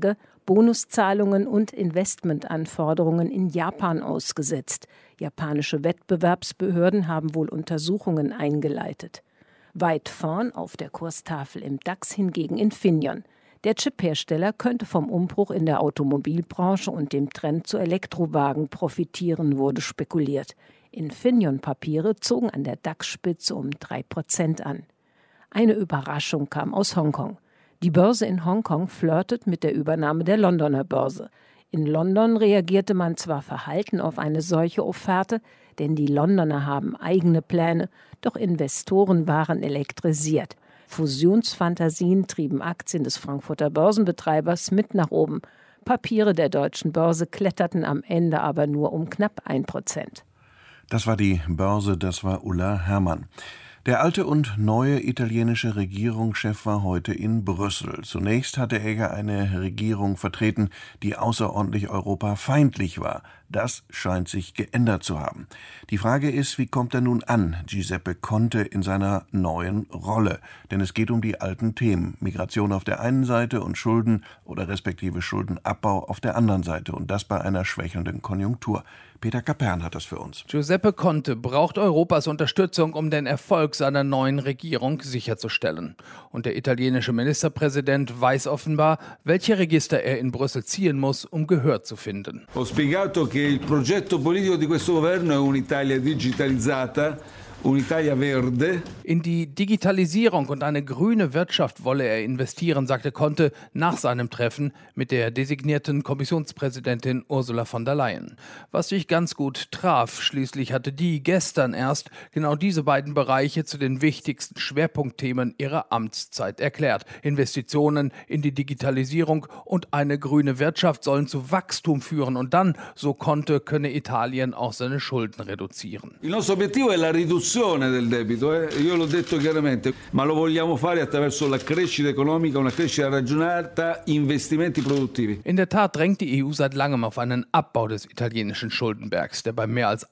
Bonuszahlungen und Investmentanforderungen in Japan ausgesetzt. Japanische Wettbewerbsbehörden haben wohl Untersuchungen eingeleitet. Weit vorn auf der Kurstafel im DAX hingegen Infineon. Der Chiphersteller könnte vom Umbruch in der Automobilbranche und dem Trend zu Elektrowagen profitieren, wurde spekuliert. Infineon-Papiere zogen an der DAX-Spitze um 3% an. Eine Überraschung kam aus Hongkong. Die Börse in Hongkong flirtet mit der Übernahme der Londoner Börse. In London reagierte man zwar verhalten auf eine solche Offerte, denn die Londoner haben eigene Pläne, doch Investoren waren elektrisiert. Fusionsfantasien trieben Aktien des Frankfurter Börsenbetreibers mit nach oben. Papiere der deutschen Börse kletterten am Ende aber nur um knapp 1%. Das war die Börse, das war Ulla Herrmann. Der alte und neue italienische Regierungschef war heute in Brüssel. Zunächst hatte er eine Regierung vertreten, die außerordentlich europafeindlich war. Das scheint sich geändert zu haben. Die Frage ist, wie kommt er nun an, Giuseppe Conte, in seiner neuen Rolle? Denn es geht um die alten Themen. Migration auf der einen Seite und Schulden oder respektive Schuldenabbau auf der anderen Seite. Und das bei einer schwächelnden Konjunktur. Peter Kapern hat das für uns. Giuseppe Conte braucht Europas Unterstützung, um den Erfolg seiner neuen Regierung sicherzustellen. Und der italienische Ministerpräsident weiß offenbar, welche Register er in Brüssel ziehen muss, um Gehör zu finden. Ho spiegato che il progetto politico di questo governo è un'Italia digitalizzata. Un'Italia verde. In die Digitalisierung und eine grüne Wirtschaft wolle er investieren, sagte Conte nach seinem Treffen mit der designierten Kommissionspräsidentin Ursula von der Leyen. Was sich ganz gut traf, schließlich hatte die gestern erst genau diese beiden Bereiche zu den wichtigsten Schwerpunktthemen ihrer Amtszeit erklärt. Investitionen in die Digitalisierung und eine grüne Wirtschaft sollen zu Wachstum führen und dann, so Conte, könne Italien auch seine Schulden reduzieren. Il nostro obiettivo è la riduzione del debito, io l'ho detto chiaramente, ma lo vogliamo fare attraverso la crescita economica, una crescita ragionata, investimenti produttivi. In der Tat drängt die EU seit langem auf einen Abbau des italienischen Schuldenbergs, der bei mehr als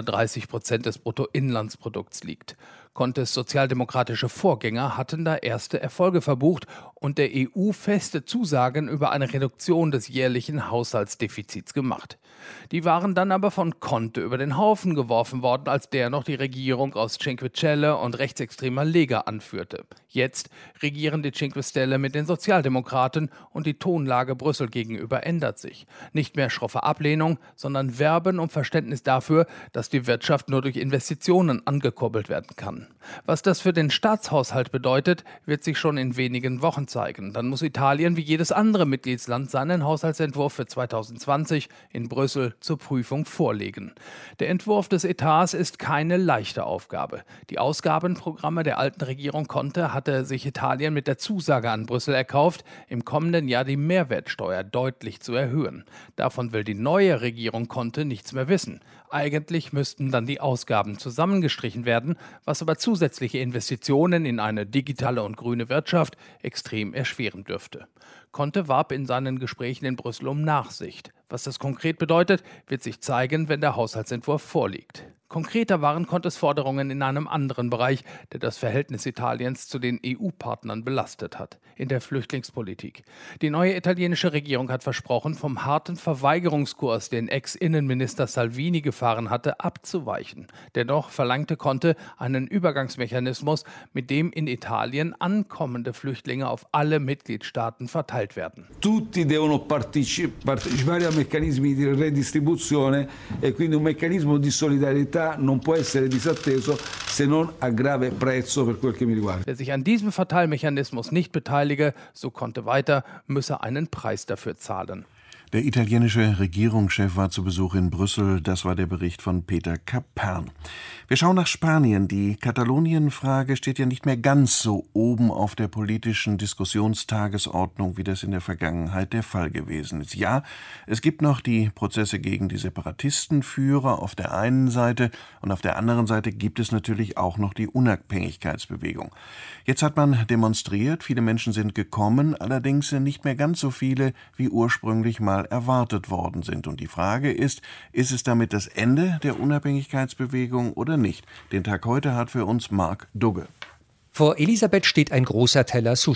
130% des Bruttoinlandsprodukts liegt. Contes sozialdemokratische Vorgänger hatten da erste Erfolge verbucht und der EU feste Zusagen über eine Reduktion des jährlichen Haushaltsdefizits gemacht. Die waren dann aber von Conte über den Haufen geworfen worden, als der noch die Regierung aus Cinque Stelle und rechtsextremer Lega anführte. Jetzt regieren die Cinque Stelle mit den Sozialdemokraten und die Tonlage Brüssel gegenüber ändert sich. Nicht mehr schroffe Ablehnung, sondern Werben um Verständnis dafür, dass die Wirtschaft nur durch Investitionen angekurbelt werden kann. Was das für den Staatshaushalt bedeutet, wird sich schon in wenigen Wochen zeigen. Dann muss Italien wie jedes andere Mitgliedsland seinen Haushaltsentwurf für 2020 in Brüssel zur Prüfung vorlegen. Der Entwurf des Etats ist keine leichte Aufgabe. Die Ausgabenprogramme der alten Regierung Conte hatte sich Italien mit der Zusage an Brüssel erkauft, im kommenden Jahr die Mehrwertsteuer deutlich zu erhöhen. Davon will die neue Regierung Conte nichts mehr wissen. Eigentlich müssten dann die Ausgaben zusammengestrichen werden, was aber zusätzliche Investitionen in eine digitale und grüne Wirtschaft extrem erschweren dürfte. Conte warb in seinen Gesprächen in Brüssel um Nachsicht. Was das konkret bedeutet, wird sich zeigen, wenn der Haushaltsentwurf vorliegt. Konkreter waren Contes Forderungen in einem anderen Bereich, der das Verhältnis Italiens zu den EU-Partnern belastet hat, in der Flüchtlingspolitik. Die neue italienische Regierung hat versprochen, vom harten Verweigerungskurs, den Ex-Innenminister Salvini gefahren hatte, abzuweichen. Dennoch verlangte Conte einen Übergangsmechanismus, mit dem in Italien ankommende Flüchtlinge auf alle Mitgliedstaaten verteilt werden. Tutti devono partecipare a meccanismi di redistribuzione e quindi un meccanismo di solidarietà non può essere disatteso se non a grave prezzo per quel che mi riguarda. Wer sich an diesem Verteilmechanismus nicht beteilige, so Conte weiter, müsse einen Preis dafür zahlen. Der italienische Regierungschef war zu Besuch in Brüssel. Das war der Bericht von Peter Kapern. Wir schauen nach Spanien. Die Katalonien-Frage steht ja nicht mehr ganz so oben auf der politischen Diskussionstagesordnung, wie das in der Vergangenheit der Fall gewesen ist. Ja, es gibt noch die Prozesse gegen die Separatistenführer auf der einen Seite und auf der anderen Seite gibt es natürlich auch noch die Unabhängigkeitsbewegung. Jetzt hat man demonstriert, viele Menschen sind gekommen, allerdings sind nicht mehr ganz so viele, wie ursprünglich mal erwartet worden sind. Und die Frage ist es damit das Ende der Unabhängigkeitsbewegung oder nicht? Den Tag heute hat für uns Marc Dugge. Vor Elisabeth steht ein großer Teller Sushi.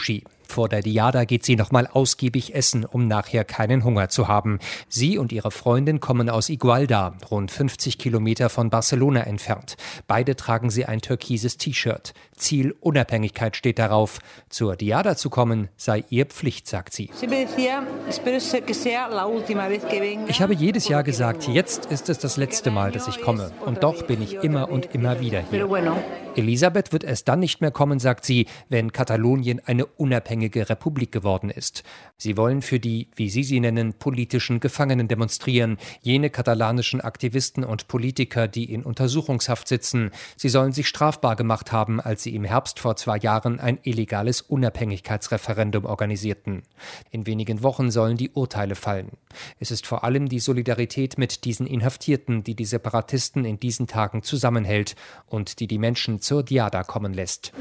Vor der Diada geht sie nochmal ausgiebig essen, um nachher keinen Hunger zu haben. Sie und ihre Freundin kommen aus Igualda, rund 50 Kilometer von Barcelona entfernt. Beide tragen sie ein türkises T-Shirt. Ziel Unabhängigkeit steht darauf. Zur Diada zu kommen sei ihr Pflicht, sagt sie. Ich habe jedes Jahr gesagt, jetzt ist es das letzte Mal, dass ich komme. Und doch bin ich immer und immer wieder hier. Elisabeth wird erst dann nicht mehr kommen, sagt sie, wenn Katalonien eine unabhängige Republik geworden ist. Sie wollen für die, wie sie nennen, politischen Gefangenen demonstrieren, jene katalanischen Aktivisten und Politiker, die in Untersuchungshaft sitzen. Sie sollen sich strafbar gemacht haben, als sie im Herbst vor 2 Jahren ein illegales Unabhängigkeitsreferendum organisierten. In wenigen Wochen sollen die Urteile fallen. Es ist vor allem die Solidarität mit diesen Inhaftierten, die Separatisten in diesen Tagen zusammenhält und die Menschen zur Diada kommen lässt.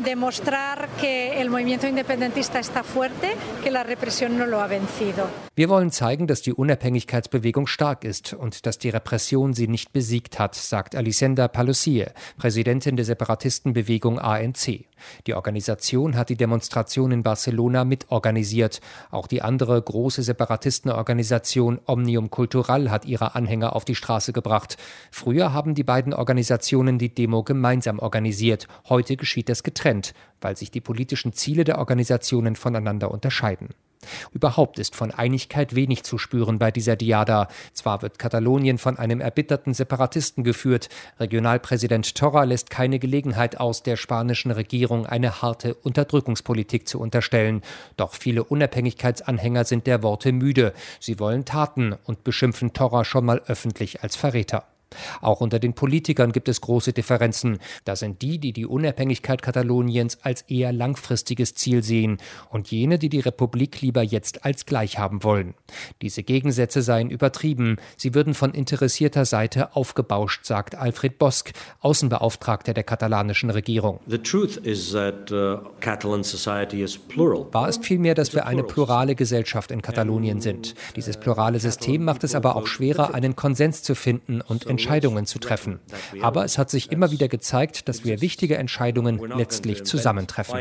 Wir wollen zeigen, dass die Unabhängigkeitsbewegung stark ist und dass die Repression sie nicht besiegt hat, sagt Elisenda Paluzie, Präsidentin der Separatistenbewegung ANC. Die Organisation hat die Demonstration in Barcelona mitorganisiert. Auch die andere große Separatistenorganisation Òmnium Cultural hat ihre Anhänger auf die Straße gebracht. Früher haben die beiden Organisationen die Demo gemeinsam organisiert. Heute geschieht das getrennt, weil sich die politischen Ziele der Organisationen voneinander unterscheiden. Überhaupt ist von Einigkeit wenig zu spüren bei dieser Diada. Zwar wird Katalonien von einem erbitterten Separatisten geführt, Regionalpräsident Torra lässt keine Gelegenheit aus, der spanischen Regierung eine harte Unterdrückungspolitik zu unterstellen. Doch viele Unabhängigkeitsanhänger sind der Worte müde. Sie wollen Taten und beschimpfen Torra schon mal öffentlich als Verräter. Auch unter den Politikern gibt es große Differenzen. Da sind die Unabhängigkeit Kataloniens als eher langfristiges Ziel sehen und jene, die die Republik lieber jetzt als gleich haben wollen. Diese Gegensätze seien übertrieben. Sie würden von interessierter Seite aufgebauscht, sagt Alfred Bosch, Außenbeauftragter der katalanischen Regierung. Wahr ist vielmehr, dass wir eine plurale Gesellschaft in Katalonien sind. Dieses plurale System macht es aber auch schwerer, einen Konsens zu finden und Entscheidungen zu treffen. Aber es hat sich immer wieder gezeigt, dass wir wichtige Entscheidungen letztlich zusammentreffen.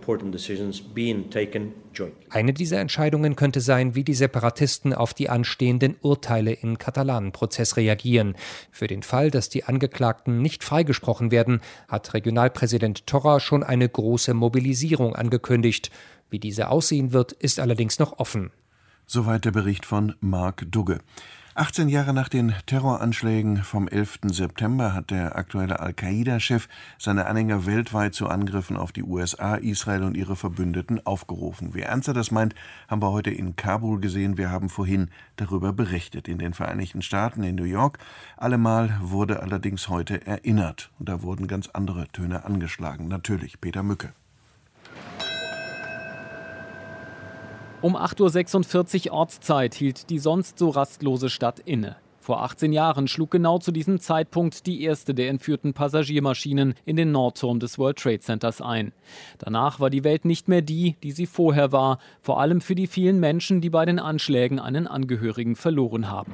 Eine dieser Entscheidungen könnte sein, wie die Separatisten auf die anstehenden Urteile im Katalanenprozess reagieren. Für den Fall, dass die Angeklagten nicht freigesprochen werden, hat Regionalpräsident Torra schon eine große Mobilisierung angekündigt. Wie diese aussehen wird, ist allerdings noch offen. Soweit der Bericht von Marc Dugge. 18 Jahre nach den Terroranschlägen vom 11. September hat der aktuelle Al-Qaida-Chef seine Anhänger weltweit zu Angriffen auf die USA, Israel und ihre Verbündeten aufgerufen. Wie ernst er das meint, haben wir heute in Kabul gesehen. Wir haben vorhin darüber berichtet. In den Vereinigten Staaten, in New York, allemal wurde allerdings heute erinnert. Und da wurden ganz andere Töne angeschlagen. Natürlich Peter Um 8:46 Uhr Ortszeit hielt die sonst so rastlose Stadt inne. Vor 18 Jahren schlug genau zu diesem Zeitpunkt die erste der entführten Passagiermaschinen in den Nordturm des World Trade Centers ein. Danach war die Welt nicht mehr die, die sie vorher war, vor allem für die vielen Menschen, die bei den Anschlägen einen Angehörigen verloren haben.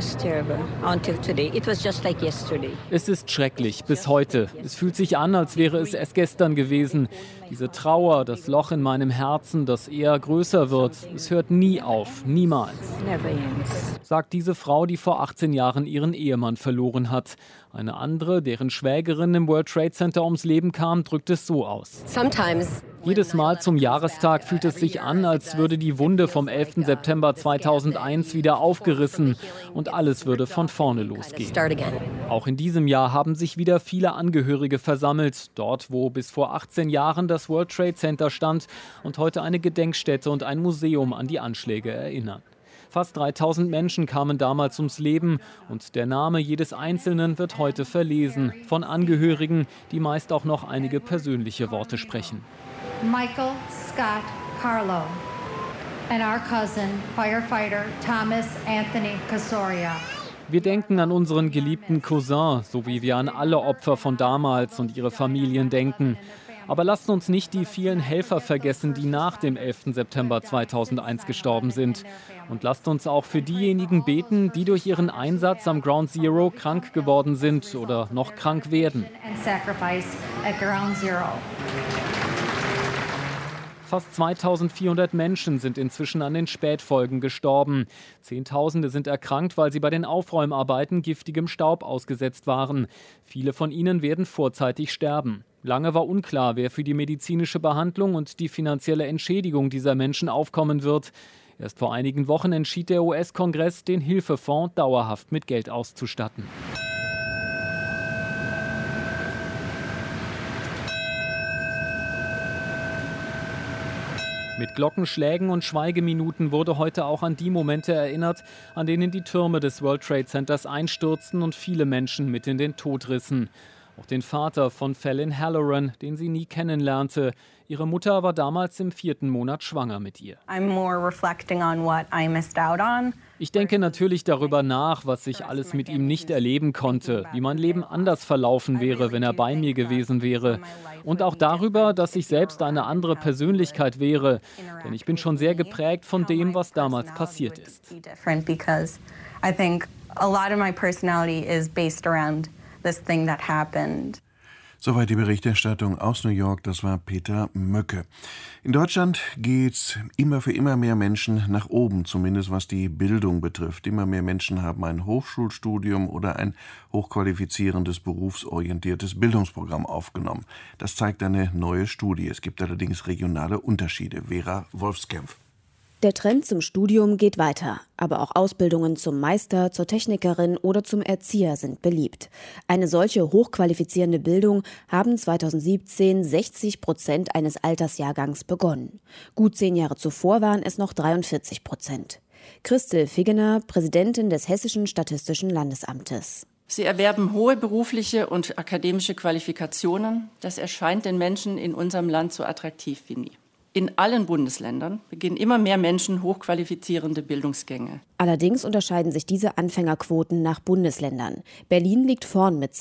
Es ist schrecklich, bis heute. Es fühlt sich an, als wäre es erst gestern gewesen. Diese Trauer, das Loch in meinem Herzen, das eher größer wird, es hört nie auf, niemals. Sagt diese Frau, die vor 18 Jahren ihren Ehemann verloren hat. Eine andere, deren Schwägerin im World Trade Center ums Leben kam, drückt es so aus. Jedes Mal zum Jahrestag fühlt es sich an, als würde die Wunde vom 11. September 2001 wieder aufgerissen und alles würde von vorne losgehen. Auch in diesem Jahr haben sich wieder viele Angehörige versammelt, dort wo bis vor 18 Jahren das World Trade Center stand und heute eine Gedenkstätte und ein Museum an die Anschläge erinnern. Fast 3000 Menschen kamen damals ums Leben und der Name jedes Einzelnen wird heute verlesen von Angehörigen, die meist auch noch einige persönliche Worte sprechen. Michael Scott Carlo and our cousin, firefighter Thomas Anthony Casoria. Wir denken an unseren geliebten Cousin, so wie wir an alle Opfer von damals und ihre Familien denken. Aber lasst uns nicht die vielen Helfer vergessen, die nach dem 11. September 2001 gestorben sind. Und lasst uns auch für diejenigen beten, die durch ihren Einsatz am Ground Zero krank geworden sind oder noch krank werden. Fast 2400 Menschen sind inzwischen an den Spätfolgen gestorben. Zehntausende sind erkrankt, weil sie bei den Aufräumarbeiten giftigem Staub ausgesetzt waren. Viele von ihnen werden vorzeitig sterben. Lange war unklar, wer für die medizinische Behandlung und die finanzielle Entschädigung dieser Menschen aufkommen wird. Erst vor einigen Wochen entschied der US-Kongress, den Hilfefonds dauerhaft mit Geld auszustatten. Mit Glockenschlägen und Schweigeminuten wurde heute auch an die Momente erinnert, an denen die Türme des World Trade Centers einstürzten und viele Menschen mit in den Tod rissen. Auch den Vater von Fallon Halloran, den sie nie kennenlernte. Ihre Mutter war damals im 4. Monat schwanger mit ihr. Ich denke natürlich darüber nach, was ich alles mit ihm nicht erleben konnte, wie mein Leben anders verlaufen wäre, wenn er bei mir gewesen wäre. Und auch darüber, dass ich selbst eine andere Persönlichkeit wäre, denn ich bin schon sehr geprägt von dem, was damals passiert ist. Soweit die Berichterstattung aus New York, das war Peter Möcke. In Deutschland geht's immer für immer mehr Menschen nach oben, zumindest was die Bildung betrifft. Immer mehr Menschen haben ein Hochschulstudium oder ein hochqualifizierendes, berufsorientiertes Bildungsprogramm aufgenommen. Das zeigt eine neue Studie. Es gibt allerdings regionale Unterschiede. Vera Wolfskämpf. Der Trend zum Studium geht weiter, aber auch Ausbildungen zum Meister, zur Technikerin oder zum Erzieher sind beliebt. Eine solche hochqualifizierende Bildung haben 2017 60% eines Altersjahrgangs begonnen. Gut 10 Jahre zuvor waren es noch 43%. Christel Figgener, Präsidentin des Hessischen Statistischen Landesamtes. Sie erwerben hohe berufliche und akademische Qualifikationen. Das erscheint den Menschen in unserem Land so attraktiv wie nie. In allen Bundesländern beginnen immer mehr Menschen hochqualifizierende Bildungsgänge. Allerdings unterscheiden sich diese Anfängerquoten nach Bundesländern. Berlin liegt vorn mit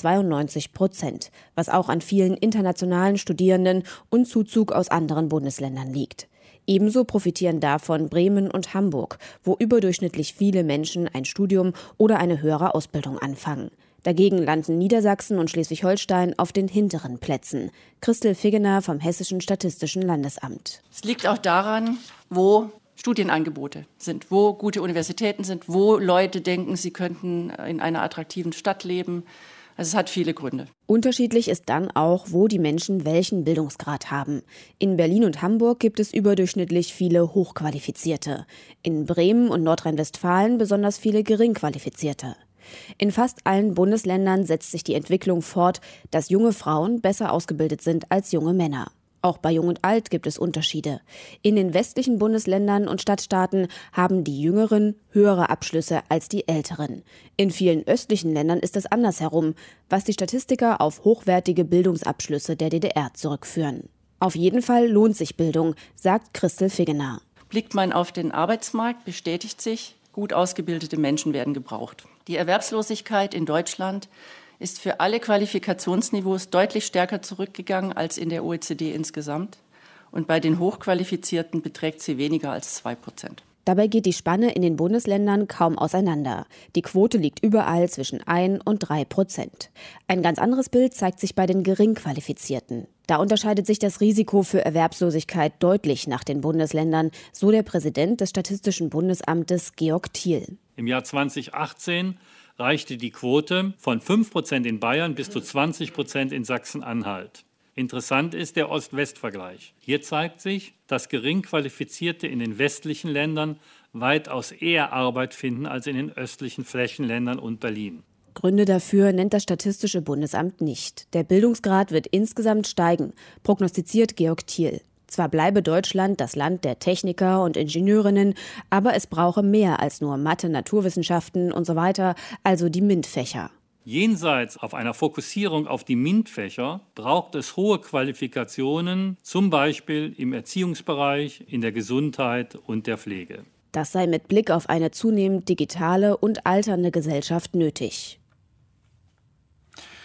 92%, was auch an vielen internationalen Studierenden und Zuzug aus anderen Bundesländern liegt. Ebenso profitieren davon Bremen und Hamburg, wo überdurchschnittlich viele Menschen ein Studium oder eine höhere Ausbildung anfangen. Dagegen landen Niedersachsen und Schleswig-Holstein auf den hinteren Plätzen. Christel Figgener vom Hessischen Statistischen Landesamt. Es liegt auch daran, wo Studienangebote sind, wo gute Universitäten sind, wo Leute denken, sie könnten in einer attraktiven Stadt leben. Also es hat viele Gründe. Unterschiedlich ist dann auch, wo die Menschen welchen Bildungsgrad haben. In Berlin und Hamburg gibt es überdurchschnittlich viele Hochqualifizierte. In Bremen und Nordrhein-Westfalen besonders viele Geringqualifizierte. In fast allen Bundesländern setzt sich die Entwicklung fort, dass junge Frauen besser ausgebildet sind als junge Männer. Auch bei Jung und Alt gibt es Unterschiede. In den westlichen Bundesländern und Stadtstaaten haben die Jüngeren höhere Abschlüsse als die Älteren. In vielen östlichen Ländern ist es andersherum, was die Statistiker auf hochwertige Bildungsabschlüsse der DDR zurückführen. Auf jeden Fall lohnt sich Bildung, sagt Christel Figgener. Blickt man auf den Arbeitsmarkt, bestätigt sich, gut ausgebildete Menschen werden gebraucht. Die Erwerbslosigkeit in Deutschland ist für alle Qualifikationsniveaus deutlich stärker zurückgegangen als in der OECD insgesamt. Und bei den Hochqualifizierten beträgt sie weniger als 2%. Dabei geht die Spanne in den Bundesländern kaum auseinander. Die Quote liegt überall zwischen 1 und 3%. Ein ganz anderes Bild zeigt sich bei den Geringqualifizierten. Da unterscheidet sich das Risiko für Erwerbslosigkeit deutlich nach den Bundesländern, so der Präsident des Statistischen Bundesamtes Georg Thiel. Im Jahr 2018 reichte die Quote von 5% in Bayern bis zu 20% in Sachsen-Anhalt. Interessant ist der Ost-West-Vergleich. Hier zeigt sich, dass Geringqualifizierte in den westlichen Ländern weitaus eher Arbeit finden als in den östlichen Flächenländern und Berlin. Gründe dafür nennt das Statistische Bundesamt nicht. Der Bildungsgrad wird insgesamt steigen, prognostiziert Georg Thiel. Zwar bleibe Deutschland das Land der Techniker und Ingenieurinnen, aber es brauche mehr als nur Mathe, Naturwissenschaften und so weiter, also die MINT-Fächer. Jenseits auf einer Fokussierung auf die MINT-Fächer braucht es hohe Qualifikationen, zum Beispiel im Erziehungsbereich, in der Gesundheit und der Pflege. Das sei mit Blick auf eine zunehmend digitale und alternde Gesellschaft nötig.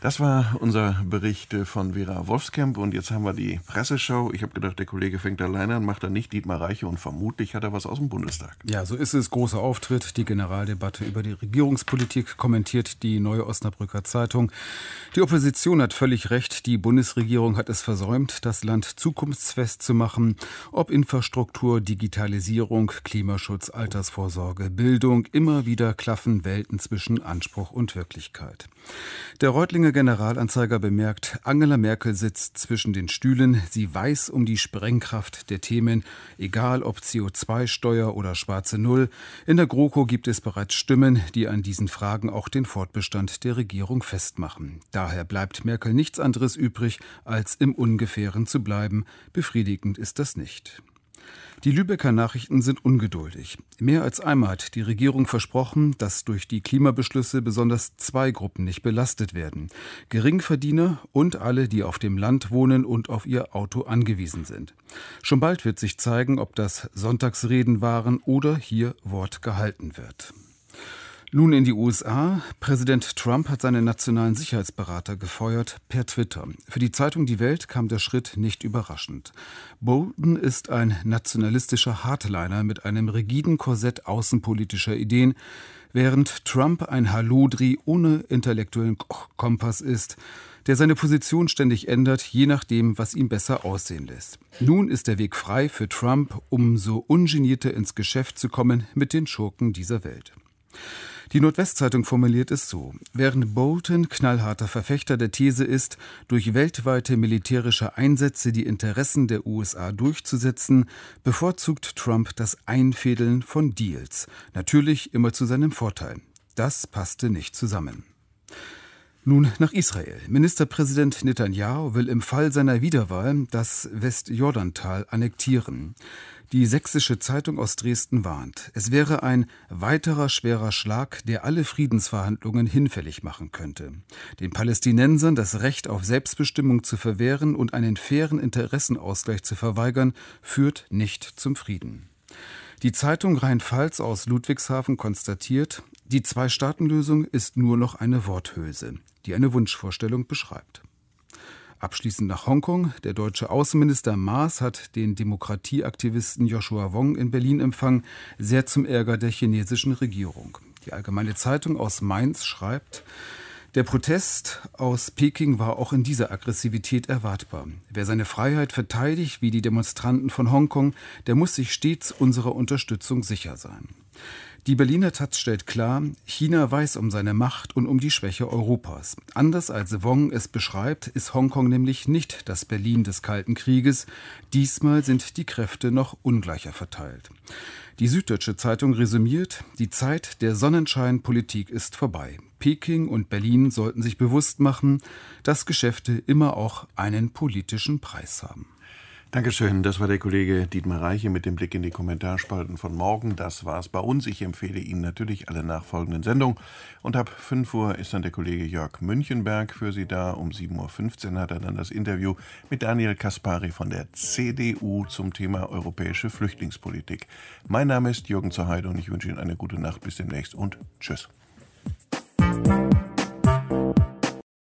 Das war unser Bericht von Vera Wolfskamp und jetzt haben wir die Presseschau. Ich habe gedacht, der Kollege fängt alleine an, macht er nicht. Dietmar Reiche und vermutlich hat er was aus dem Bundestag. Ja, so ist es. Großer Auftritt. Die Generaldebatte über die Regierungspolitik kommentiert die Neue Osnabrücker Zeitung. Die Opposition hat völlig recht. Die Bundesregierung hat es versäumt, das Land zukunftsfest zu machen. Ob Infrastruktur, Digitalisierung, Klimaschutz, Altersvorsorge, Bildung. Immer wieder klaffen Welten zwischen Anspruch und Wirklichkeit. Der Reutlinger Generalanzeiger bemerkt, Angela Merkel sitzt zwischen den Stühlen. Sie weiß um die Sprengkraft der Themen, egal ob CO2-Steuer oder schwarze Null. In der GroKo gibt es bereits Stimmen, die an diesen Fragen auch den Fortbestand der Regierung festmachen. Daher bleibt Merkel nichts anderes übrig, als im Ungefähren zu bleiben. Befriedigend ist das nicht. Die Lübecker Nachrichten sind ungeduldig. Mehr als einmal hat die Regierung versprochen, dass durch die Klimabeschlüsse besonders zwei Gruppen nicht belastet werden: Geringverdiener und alle, die auf dem Land wohnen und auf ihr Auto angewiesen sind. Schon bald wird sich zeigen, ob das Sonntagsreden waren oder hier Wort gehalten wird. Nun in die USA. Präsident Trump hat seinen nationalen Sicherheitsberater gefeuert per Twitter. Für die Zeitung Die Welt kam der Schritt nicht überraschend. Bolton ist ein nationalistischer Hardliner mit einem rigiden Korsett außenpolitischer Ideen, während Trump ein Hallodri ohne intellektuellen Kompass ist, der seine Position ständig ändert, je nachdem, was ihm besser aussehen lässt. Nun ist der Weg frei für Trump, um so ungenierter ins Geschäft zu kommen mit den Schurken dieser Welt. Die Nordwestzeitung formuliert es so: Während Bolton knallharter Verfechter der These ist, durch weltweite militärische Einsätze die Interessen der USA durchzusetzen, bevorzugt Trump das Einfädeln von Deals. Natürlich immer zu seinem Vorteil. Das passte nicht zusammen. Nun nach Israel. Ministerpräsident Netanyahu will im Fall seiner Wiederwahl das Westjordantal annektieren. Die Sächsische Zeitung aus Dresden warnt, es wäre ein weiterer schwerer Schlag, der alle Friedensverhandlungen hinfällig machen könnte. Den Palästinensern das Recht auf Selbstbestimmung zu verwehren und einen fairen Interessenausgleich zu verweigern, führt nicht zum Frieden. Die Zeitung Rheinpfalz aus Ludwigshafen konstatiert, die Zwei-Staaten-Lösung ist nur noch eine Worthülse, die eine Wunschvorstellung beschreibt. Abschließend nach Hongkong. Der deutsche Außenminister Maas hat den Demokratieaktivisten Joshua Wong in Berlin empfangen, sehr zum Ärger der chinesischen Regierung. Die Allgemeine Zeitung aus Mainz schreibt, der Protest aus Peking war auch in dieser Aggressivität erwartbar. Wer seine Freiheit verteidigt, wie die Demonstranten von Hongkong, der muss sich stets unserer Unterstützung sicher sein. Die Berliner Taz stellt klar, China weiß um seine Macht und um die Schwäche Europas. Anders als Wong es beschreibt, ist Hongkong nämlich nicht das Berlin des Kalten Krieges. Diesmal sind die Kräfte noch ungleicher verteilt. Die Süddeutsche Zeitung resümiert, die Zeit der Sonnenscheinpolitik ist vorbei. Peking und Berlin sollten sich bewusst machen, dass Geschäfte immer auch einen politischen Preis haben. Dankeschön, das war der Kollege Dietmar Reiche mit dem Blick in die Kommentarspalten von morgen. Das war's bei uns. Ich empfehle Ihnen natürlich alle nachfolgenden Sendungen. Und ab 5 Uhr ist dann der Kollege Jörg Münchenberg für Sie da. Um 7.15 Uhr hat er dann das Interview mit Daniel Kaspari von der CDU zum Thema europäische Flüchtlingspolitik. Mein Name ist Jürgen Zerheide und ich wünsche Ihnen eine gute Nacht. Bis demnächst und tschüss.